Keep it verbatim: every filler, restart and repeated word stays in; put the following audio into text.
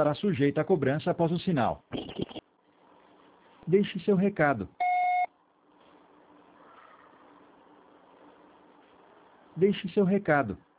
estará sujeita a cobrança após o sinal. Deixe seu recado. Deixe seu recado.